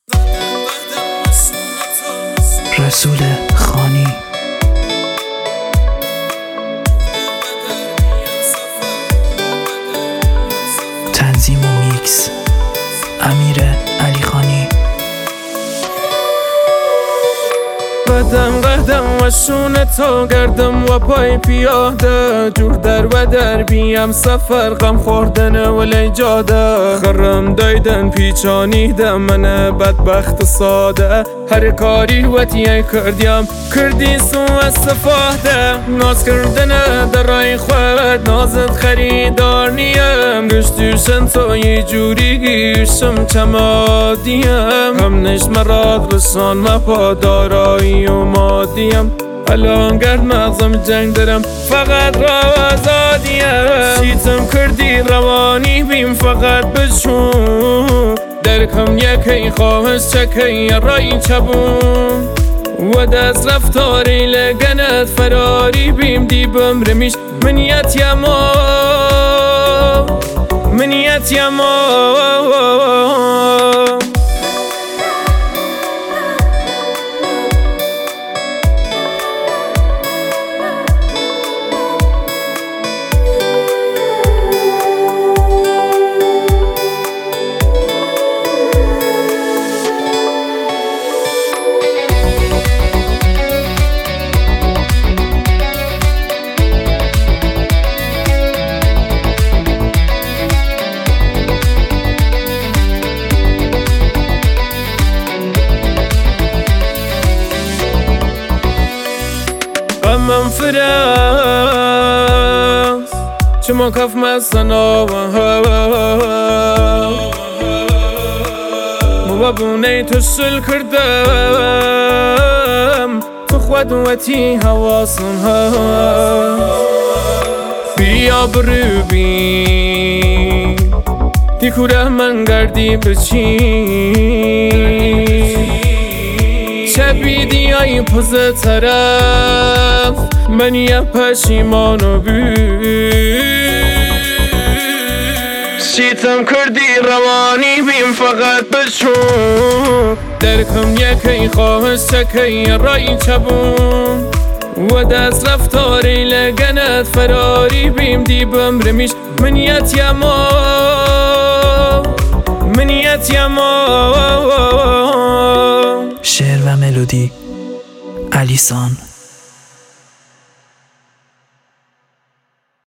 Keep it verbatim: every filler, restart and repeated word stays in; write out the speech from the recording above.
رسول خانی تنظیم و میکس امیر علی خانی. قدم قدم و شونه تا گردم و پای پیاده، جور در و در بیم سفر غم خوردن ولی جاده. خرم دایدن پیچانیدم من بدبخت ساده، هر کاری وطیه کردیم کردی سو استفاده. ناز کردن در رای خود نازت خریدار نیم، گشتوشن تا یه جوری گیشم چمادیم. هم نش مراد رسان و پادارایی و مادیم، الان گرد مغزم جنگ دارم فقط را آزادیم. شیتم کردی روانی بیم فقط بشون، درکم یکی خواهش چکی رای چبون. و دست رفتاری لگنت فراری بیم دی بمرمیش من یتیما من یتیما. من فراس چما کف مستنا مبابونی تو سل کردم تو خودوتی حواسم ها. بیا برو بی دیکوره من گردی بچی شبیدی ای پوز طرف من یه پشیمانو بی. شیتم کردی روانی بیم فقط بشون، درکم یکی خواهش چکی رای چبون. و دست رفتاری لگنت فراری بیم دی بمرمیش من یتیما من یتیما. شعر و ملودی علی سان.